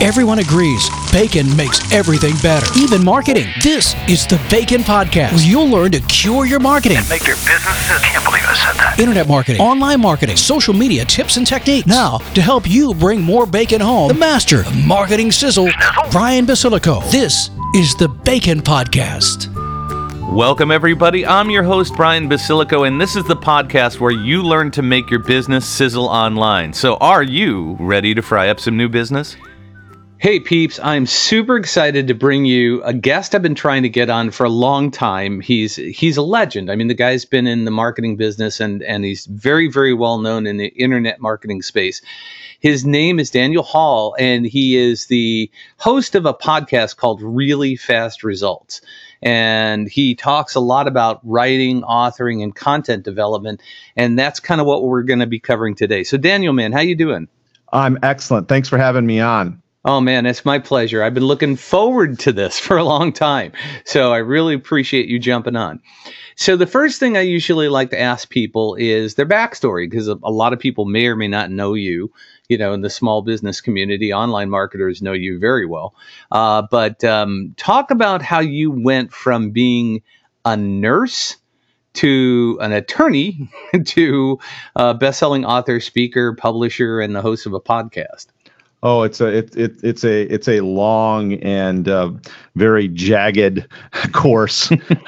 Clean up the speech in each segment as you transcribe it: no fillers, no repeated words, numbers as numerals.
Everyone agrees bacon makes everything better, even marketing. This is the Bacon Podcast, where you'll learn to cure your marketing. And make your business. I can't believe I said that. Internet marketing, online marketing, social media tips and techniques. Now, to help you bring more bacon home, the master of marketing sizzle, Brian Basilico. This is the Bacon Podcast. Welcome, everybody. I'm your host, Brian Basilico, and this is the podcast where you learn to make your business sizzle online. So are you ready to fry up some new business? Hey peeps, I'm super excited to bring you a guest I've been trying to get on for a long time. He's a legend. I mean, the guy's been in the marketing business and he's very, very well known in the internet marketing space. His name is Daniel Hall, and he is the host of a podcast called Really Fast Results. And he talks a lot about writing, authoring, and content development. And that's kind of what we're going to be covering today. So Daniel, man, how you doing? I'm excellent. Thanks for having me on. Oh, man, it's my pleasure. I've been looking forward to this for a long time. So I really appreciate you jumping on. So the first thing I usually like to ask people is their backstory, because a lot of people may or may not know you. You know, in the small business community, online marketers know you very well. But talk about how you went from being a nurse to an attorney to a best-selling author, speaker, publisher, and the host of a podcast. Oh, it's a long and very jagged course,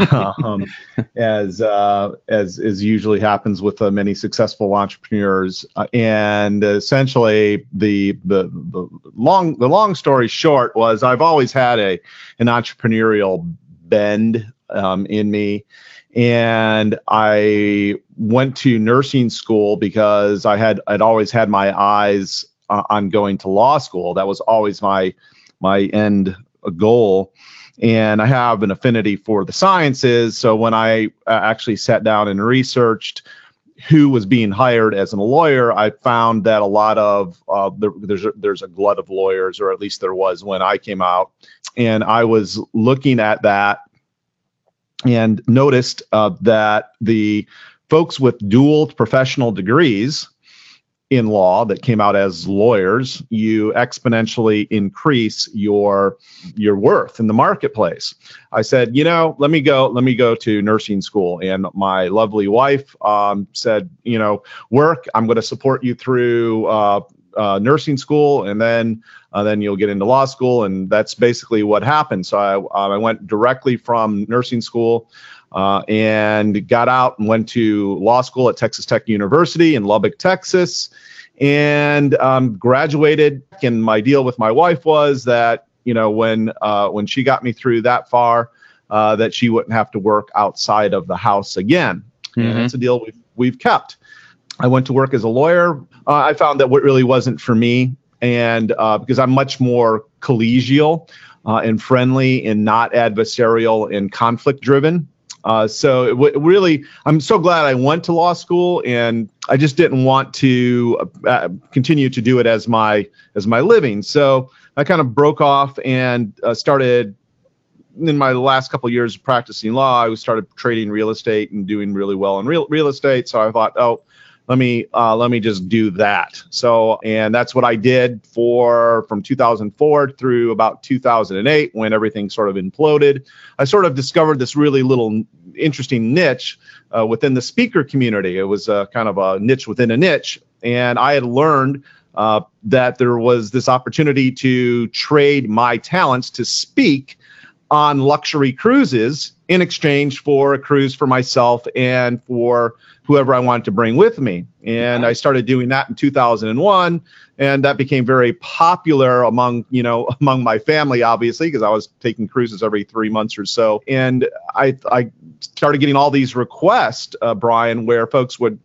as usually happens with many successful entrepreneurs. And essentially, the long story short was I've always had an entrepreneurial bend in me. And I went to nursing school because I'd always had my eyes on going to law school. That was always my end goal. And I have an affinity for the sciences. So when I actually sat down and researched who was being hired as a lawyer, I found that a lot of there's a glut of lawyers, or at least there was when I came out. And I was looking at that and noticed that the folks with dual professional degrees in law that came out as lawyers, you exponentially increase your worth in the marketplace. I said, let me go to nursing school. And my lovely wife said, work, I'm going to support you through nursing school, and then you'll get into law school. And that's basically what happened. So I went directly from nursing school and got out and went to law school at Texas Tech University in Lubbock, Texas, and graduated. And my deal with my wife was that, when she got me through that far, that she wouldn't have to work outside of the house again. Mm-hmm. And that's a deal we've kept. I went to work as a lawyer. I found that what really wasn't for me, and because I'm much more collegial and friendly and not adversarial and conflict driven. So really, I'm so glad I went to law school, and I just didn't want to continue to do it as my living. So I kind of broke off and started. In my last couple of years of practicing law, I started trading real estate and doing really well in real estate. So I thought, let me just do that. So, and that's what I did from 2004 through about 2008, when everything sort of imploded. I sort of discovered this really little interesting niche within the speaker community. It was kind of a niche within a niche. And I had learned that there was this opportunity to trade my talents to speak on luxury cruises in exchange for a cruise for myself and for whoever I wanted to bring with me. And I started doing that in 2001, and that became very popular among my family, obviously, because I was taking cruises every 3 months or so. And I started getting all these requests, Brian, where folks would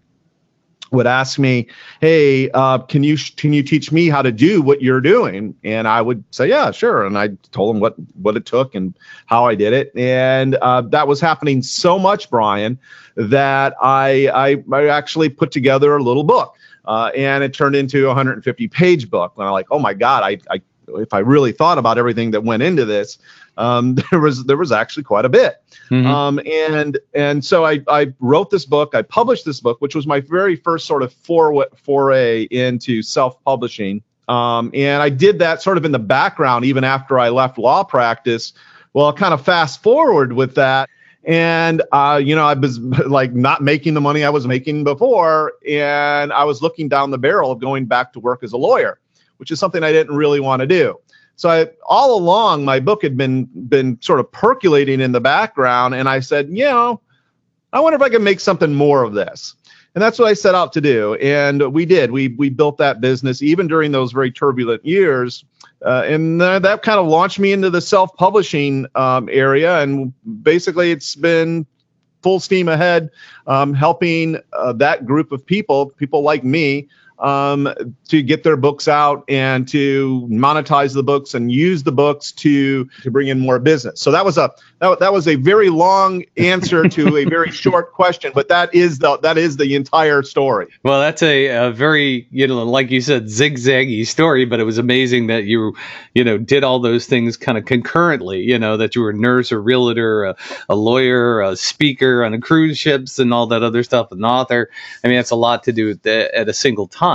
ask me, hey, can you teach me how to do what you're doing? And I would say, yeah, sure. And I told them what it took and how I did it. And that was happening so much, Brian, that I actually put together a little book. And it turned into a 150-page book. And I'm like, oh my God, if I really thought about everything that went into this, there was actually quite a bit. Mm-hmm. And so I wrote this book. I published this book, which was my very first sort of foray into self-publishing. And I did that sort of in the background, even after I left law practice. Well, I'll kind of fast forward with that. And, I was like not making the money I was making before. And I was looking down the barrel of going back to work as a lawyer, which is something I didn't really want to do. So all along, my book had been sort of percolating in the background. And I said, I wonder if I can make something more of this. And that's what I set out to do. And we did. We built that business even during those very turbulent years. And that kind of launched me into the self-publishing area. And basically, it's been full steam ahead, helping that group of people like me, to get their books out and to monetize the books and use the books to bring in more business. So that was a very long answer to a very short question, but that is the entire story. Well, that's a very, like you said, zigzaggy story, but it was amazing that you did all those things kind of concurrently, that you were a nurse, a realtor, a lawyer, a speaker on cruise ships and all that other stuff, an author. I mean, that's a lot to do at a single time.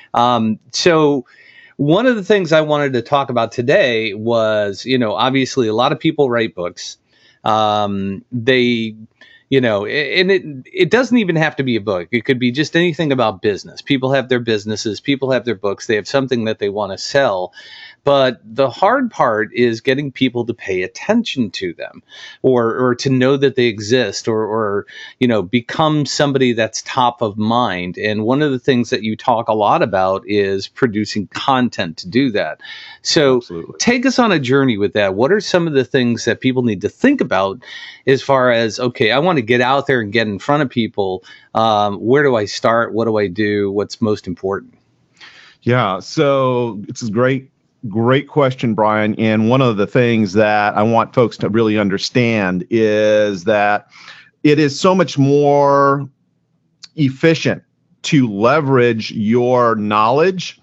So one of the things I wanted to talk about today was, obviously a lot of people write books. They, and it doesn't even have to be a book. It could be just anything about business. People have their businesses, people have their books, they have something that they want to sell. But the hard part is getting people to pay attention to them or to know that they exist or become somebody that's top of mind. And one of the things that you talk a lot about is producing content to do that. So Absolutely. Take us on a journey with that. What are some of the things that people need to think about as far as, okay, I want to get out there and get in front of people. Where do I start? What do I do? What's most important? Yeah, so it's a great question, Brian. And one of the things that I want folks to really understand is that it is so much more efficient to leverage your knowledge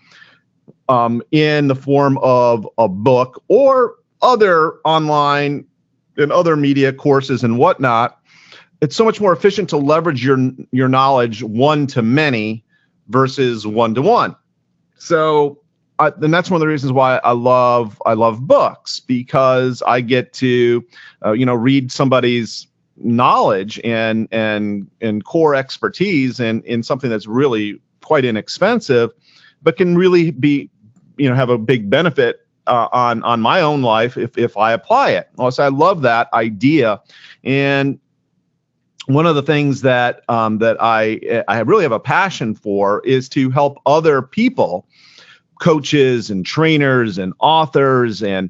in the form of a book or other online and other media courses and whatnot. It's so much more efficient to leverage your knowledge one to many versus one to one. So and that's one of the reasons why I love books, because I get to, read somebody's knowledge and core expertise in something that's really quite inexpensive, but can really be, have a big benefit on my own life if I apply it. Also, I love that idea. And one of the things that I really have a passion for is to help other people, coaches and trainers and authors and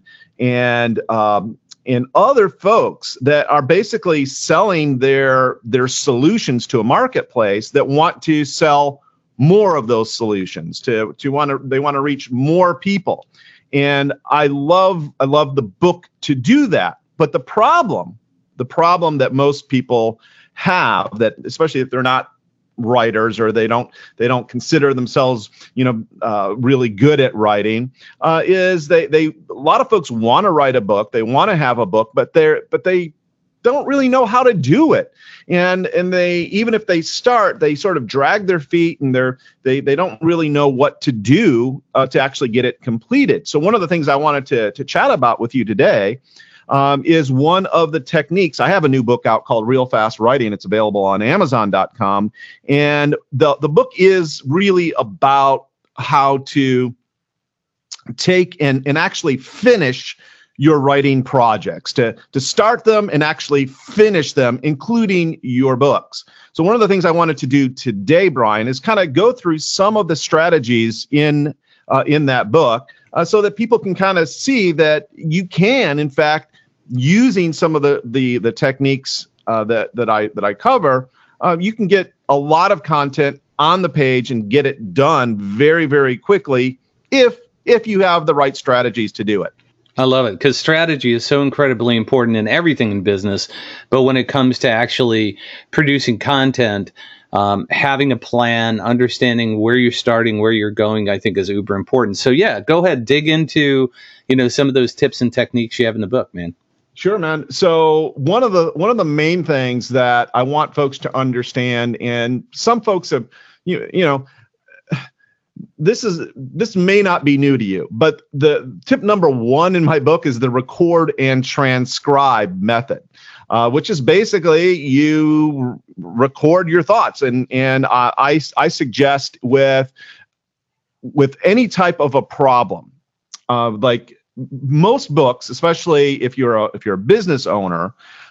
other folks that are basically selling their solutions to a marketplace that want to sell more of those solutions they want to reach more people. And I love the book to do that. But the problem that most people have, that especially if they're not writers or they don't consider themselves really good at writing, is a lot of folks want to write a book, they want to have a book, but they don't really know how to do it, and they, even if they start, they sort of drag their feet and they don't really know what to do to actually get it completed. So one of the things I wanted to chat about with you today is one of the techniques. I have a new book out called Real Fast Writing. It's available on Amazon.com. And the book is really about how to take and actually finish your writing projects, to start them and actually finish them, including your books. So one of the things I wanted to do today, Brian, is kind of go through some of the strategies in that book, so that people can kind of see that you can, in fact, using some of the techniques that I cover, you can get a lot of content on the page and get it done very, very quickly if you have the right strategies to do it. I love it, because strategy is so incredibly important in everything in business. But when it comes to actually producing content, having a plan, understanding where you're starting, where you're going, I think is uber important. So yeah, go ahead, dig into, some of those tips and techniques you have in the book, man. Sure, man. So one of the main things that I want folks to understand, and some folks have, this may not be new to you, but the tip number 1 in my book is the record and transcribe method, which is basically you record your thoughts. And I suggest with any type of a problem, like most books, especially if you're a business owner,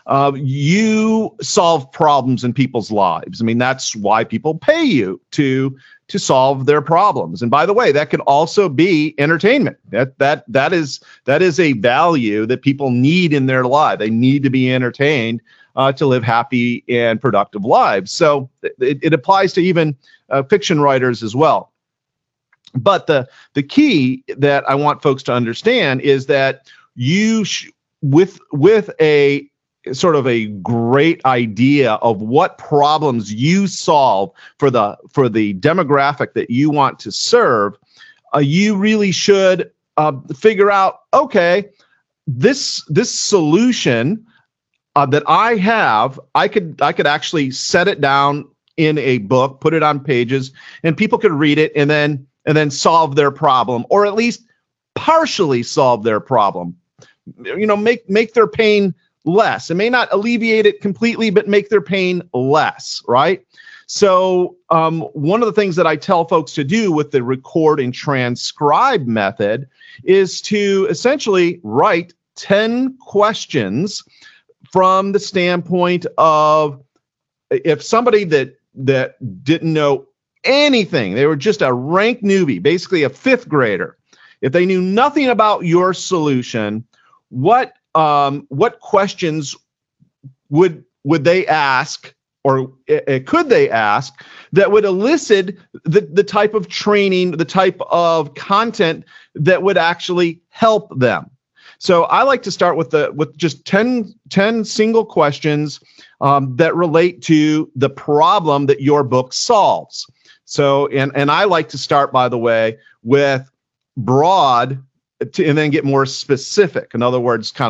you solve problems in people's lives. I mean, that's why people pay you to solve their problems. And by the way, that could also be entertainment. That is a value that people need in their life. They need to be entertained to live happy and productive lives. So it applies to even fiction writers as well. But the key that I want folks to understand is that you with a sort of a great idea of what problems you solve for the demographic that you want to serve, you really should figure out, okay, this solution that I have, I could actually set it down in a book, put it on pages, and people could read it and then solve their problem, or at least partially solve their problem. Make their pain less. It may not alleviate it completely, but make their pain less, right? So one of the things that I tell folks to do with the record and transcribe method is to essentially write 10 questions from the standpoint of if somebody that didn't know anything, they were just a rank newbie, basically a 5th grader. If they knew nothing about your solution, what questions would they ask, or could they ask, that would elicit the type of training, the type of content that would actually help them? So I like to start with just 10 single questions that relate to the problem that your book solves. So, and I like to start, by the way, with broad and then get more specific. In other words, kind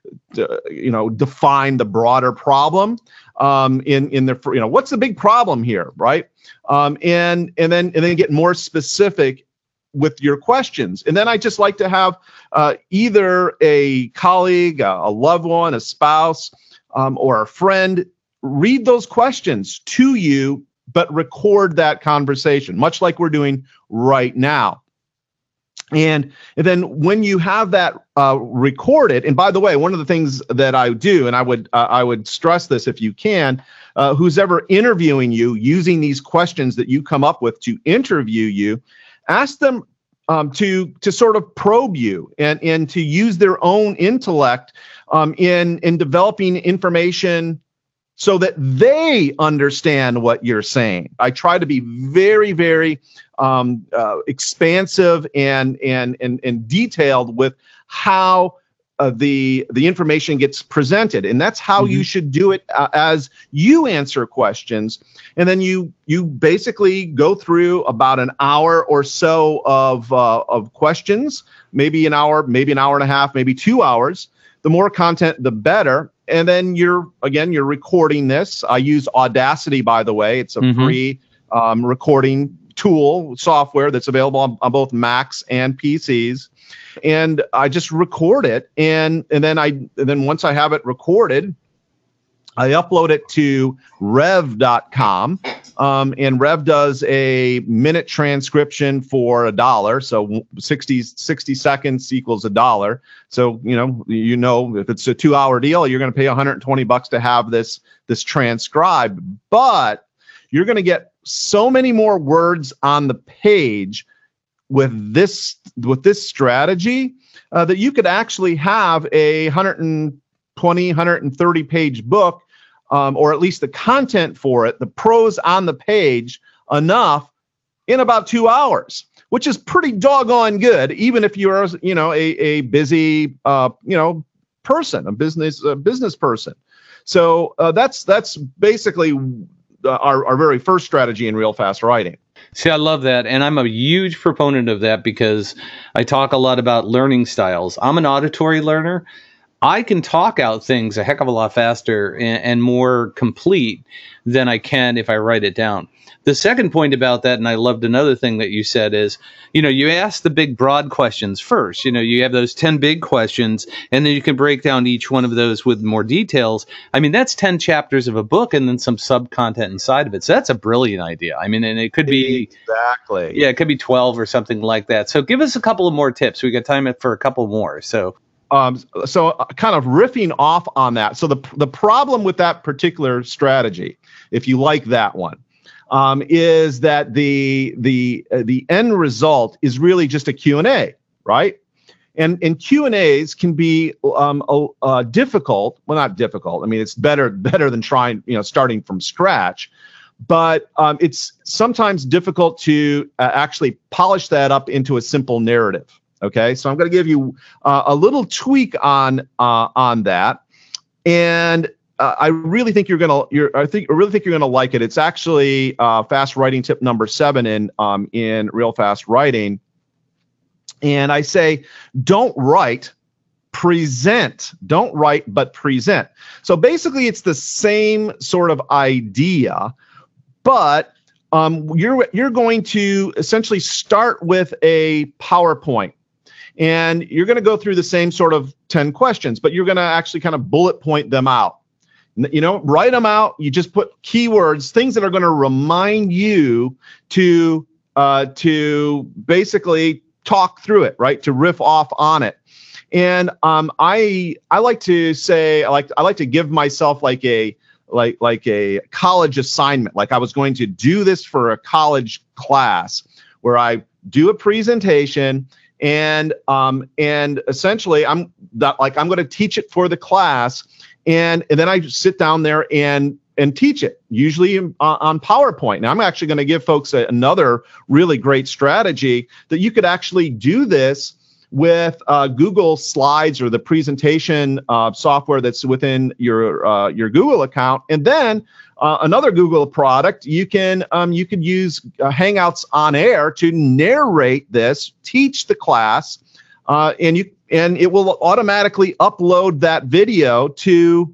of, define the broader problem in the, what's the big problem here, right? And then get more specific with your questions. And then I just like to have either a colleague, a loved one, a spouse, or a friend read those questions to you, but record that conversation, much like we're doing right now. And then when you have that recorded, and by the way, one of the things that I do, and I would stress this if you can, who's ever interviewing you using these questions that you come up with to interview you, ask them to sort of probe you and to use their own intellect in developing information so that they understand what you're saying. I try to be very, very expansive and detailed with how the information gets presented, and that's how you should do it as you answer questions. And then you basically go through about an hour or so of questions, maybe an hour and a half, maybe 2 hours. The more content, the better. And then you're recording this. I use Audacity, by the way. It's a free recording tool software that's available on both Macs and PCs. And I just record it, and then once I have it recorded, I upload it to Rev.com, and Rev does a minute transcription for $1. So 60 seconds equals $1. So if it's a 2-hour deal, you're going to pay $120 to have this transcribed, but you're going to get so many more words on the page with this strategy that you could actually have a 130 page book, or at least the content for it, the prose on the page, enough in about 2 hours, which is pretty doggone good, even if you're a busy person, a business person. So that's basically our very first strategy in Real Fast Writing. See, I love that. And I'm a huge proponent of that because I talk a lot about learning styles. I'm an auditory learner. I can talk out things a heck of a lot faster and more complete than I can if I write it down. The second point about that, and I loved another thing that you said, is, you ask the big broad questions first. You have those 10 big questions, and then you can break down each one of those with more details. I mean, that's 10 chapters of a book and then some sub-content inside of it. So that's a brilliant idea. I mean, and it could be... Exactly. Yeah, it could be 12 or something like that. So give us a couple of more tips. We got time for a couple more. So kind of riffing off on that. So the problem with that particular strategy, if you like that one, is that the end result is really just a Q&A, right? And Q&As can be difficult. Well, not difficult. I mean, it's better than starting from scratch. But it's sometimes difficult to actually polish that up into a simple narrative. Okay, so I'm going to give you a little tweak on that, and I really think you're gonna like it. It's actually fast writing tip number 7 in Real Fast Writing, and I say don't write, present. Don't write, but present. So basically, it's the same sort of idea, but you're going to essentially start with a PowerPoint. And you're going to go through the same sort of 10 questions, but you're going to actually kind of bullet point them out. Write them out. You just put keywords, things that are going to remind you to basically talk through it, right? To riff off on it. And I like to say, I like to give myself like a college assignment. Like I was going to do this for a college class where I do a presentation. And essentially, I'm going to teach it for the class, and then I sit down there and teach it, usually on PowerPoint. Now, I'm actually going to give folks another really great strategy that you could actually do this with Google Slides or the presentation software that's within your Google account, and then another Google product, you could use Hangouts on Air to narrate this, teach the class, and it will automatically upload that video to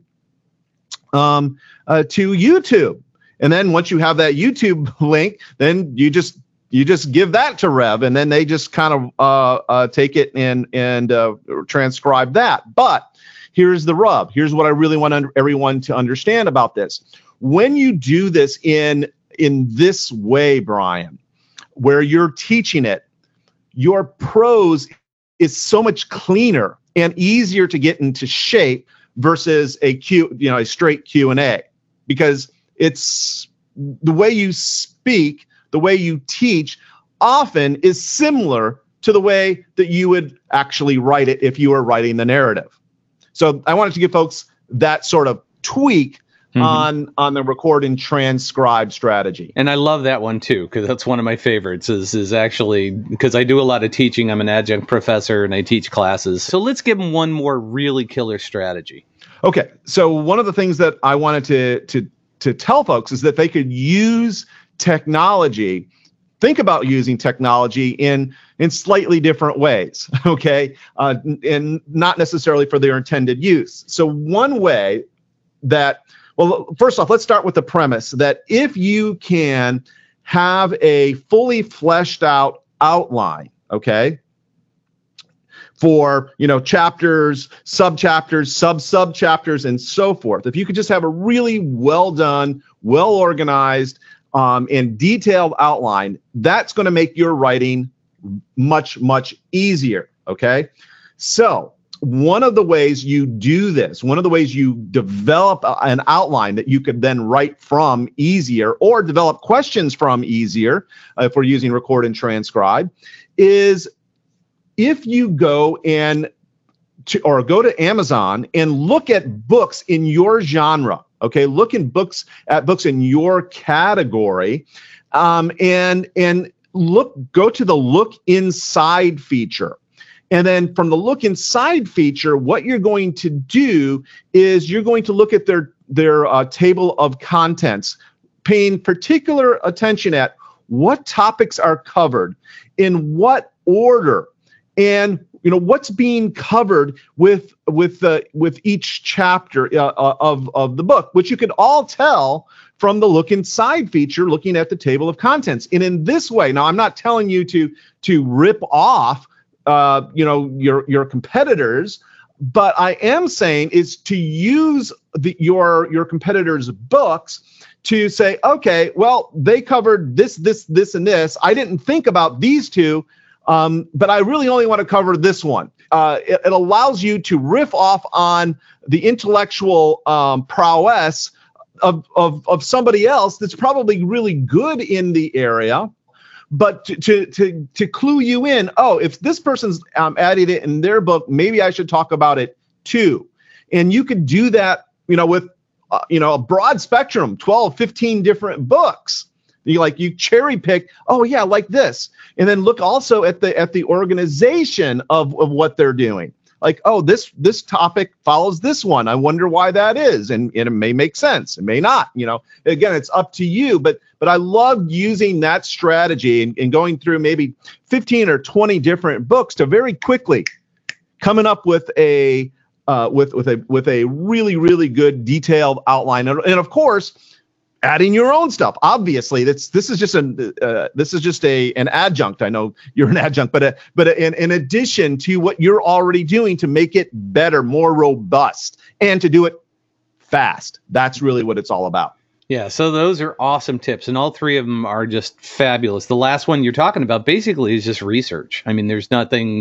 YouTube. And then once you have that YouTube link, then you just give that to Rev, and then they just kind of take it and transcribe that. But here's the rub. Here's what I really want everyone to understand about this. When you do this in this way, Brian, where you're teaching it, your prose is so much cleaner and easier to get into shape versus a straight Q&A, because it's the way you speak, the way you teach often is similar to the way that you would actually write it if you were writing the narrative. So I wanted to give folks that sort of tweak on the record and transcribe strategy. And I love that one too, because that's one of my favorites is actually, because I do a lot of teaching. I'm an adjunct professor and I teach classes. So let's give them one more really killer strategy. Okay. So one of the things that I wanted to tell folks is that they could use technology, think about using technology in slightly different ways, okay? And not necessarily for their intended use. So one way that, well, first off, let's start with the premise that if you can have a fully fleshed out outline, okay, for, chapters, sub-chapters, sub-chapters, and so forth, if you could just have a really well done, well organized, and detailed outline, that's going to make your writing much, much easier, okay? So one of the ways you do this, one of the ways you develop an outline that you could then write from easier or develop questions from easier, if we're using record and transcribe, is if you go go to Amazon and look at books in your genre. Okay, look at books in your category, and go to the look inside feature. And then from the look inside feature, what you're going to do is you're going to look at their table of contents, paying particular attention at what topics are covered, in what order, and what's being covered with each chapter of the book, which you could all tell from the look inside feature, looking at the table of contents. And in this way, now I'm not telling you to rip off your competitors, but I am saying is to use your competitors' books to say, okay, well, they covered this, and this. I didn't think about these two, but I really only want to cover this one. It allows you to riff off on the intellectual prowess of somebody else that's probably really good in the area, but to clue you in, if this person's added it in their book, maybe I should talk about it too. And you could do that, with a broad spectrum, 12, 15 different books. You cherry pick, like this, and then look also at the organization of what they're doing. This topic follows this one. I wonder why that is, and it may make sense. It may not. Again, it's up to you. But I loved using that strategy and going through maybe 15 or 20 different books to very quickly coming up with a really, really good detailed outline, and of course, adding your own stuff. Obviously, this is just an adjunct. I know you're an adjunct, but in addition to what you're already doing to make it better, more robust, and to do it fast. That's really what it's all about. Yeah, so those are awesome tips, and all three of them are just fabulous. The last one you're talking about basically is just research. I mean, there's nothing,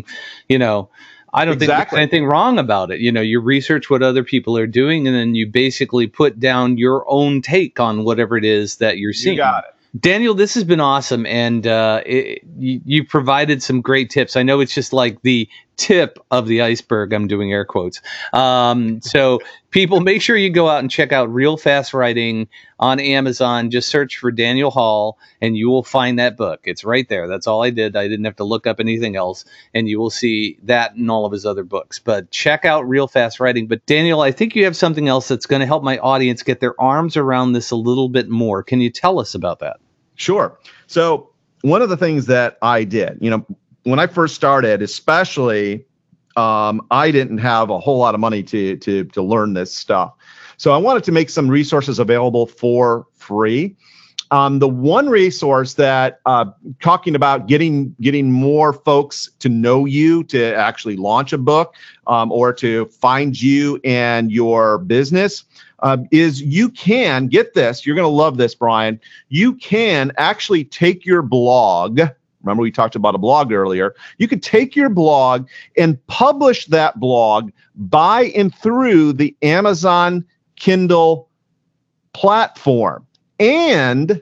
I don't think there's anything wrong about it. You research what other people are doing, and then you basically put down your own take on whatever it is that you're seeing. You got it. Daniel, this has been awesome, and you provided some great tips. I know it's just like the tip of the iceberg. I'm doing air quotes. So people, make sure you go out and check out Real Fast Writing on Amazon. Just search for Daniel Hall, and you will find that book. It's right there. That's all I did. I didn't have to look up anything else, and you will see that and all of his other books. But check out Real Fast Writing. But Daniel, I think you have something else that's going to help my audience get their arms around this a little bit more. Can you tell us about that? Sure. So one of the things that I did, when I first started, especially, I didn't have a whole lot of money to learn this stuff. So I wanted to make some resources available for free. The one resource that talking about getting more folks to know you, to actually launch a book, or to find you and your business, is you can get this. You're going to love this, Brian. You can actually take your blog. Remember, we talked about a blog earlier. You could take your blog and publish that blog by and through the Amazon Kindle platform, and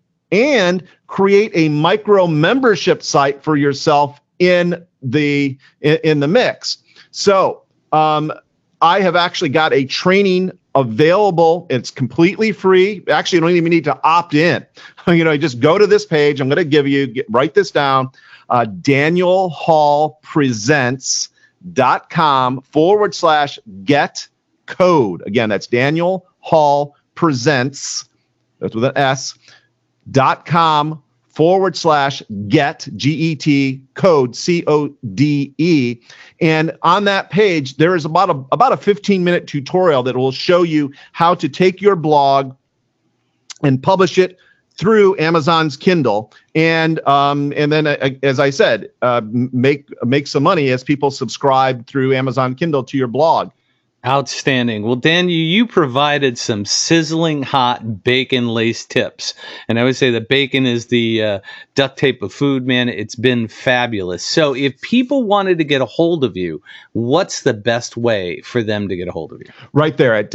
create a micro membership site for yourself in the mix. So I have actually got a training available. It's completely free. Actually, you don't even need to opt in. You just go to this page. I'm going to give you, write this down, DanielHallPresents.com/get code. Again, that's Daniel Hall Presents, that's with an S.com/get GET code CODE. And on that page, there is about a 15-minute tutorial that will show you how to take your blog and publish it through Amazon's Kindle, and then as I said, make some money as people subscribe through Amazon Kindle to your blog. Outstanding. Well, Dan, you provided some sizzling hot bacon-laced tips. And I would say that bacon is the duct tape of food, man. It's been fabulous. So if people wanted to get a hold of you, what's the best way for them to get a hold of you? Right there at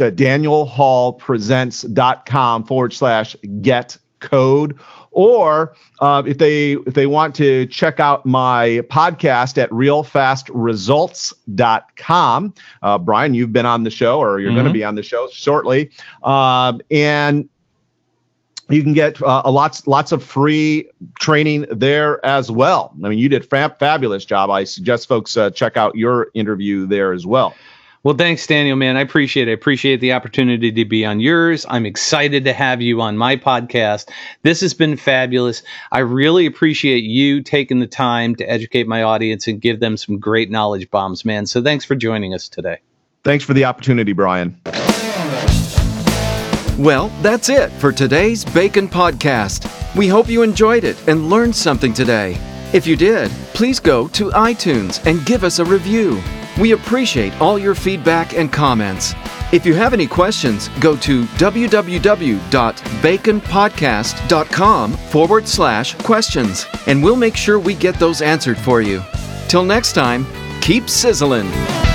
DanielHallPresents.com/get code. Or if they want to check out my podcast at realfastresults.com. Brian, you've been on the show, or you're going to be on the show shortly. And you can get lots of free training there as well. I mean, you did a fabulous job. I suggest folks check out your interview there as well. Well, thanks, Daniel, man. I appreciate it. I appreciate the opportunity to be on yours. I'm excited to have you on my podcast. This has been fabulous. I really appreciate you taking the time to educate my audience and give them some great knowledge bombs, man. So thanks for joining us today. Thanks for the opportunity, Brian. Well, that's it for today's Bacon Podcast. We hope you enjoyed it and learned something today. If you did, please go to iTunes and give us a review. We appreciate all your feedback and comments. If you have any questions, go to www.baconpodcast.com/questions, and we'll make sure we get those answered for you. Till next time, keep sizzling.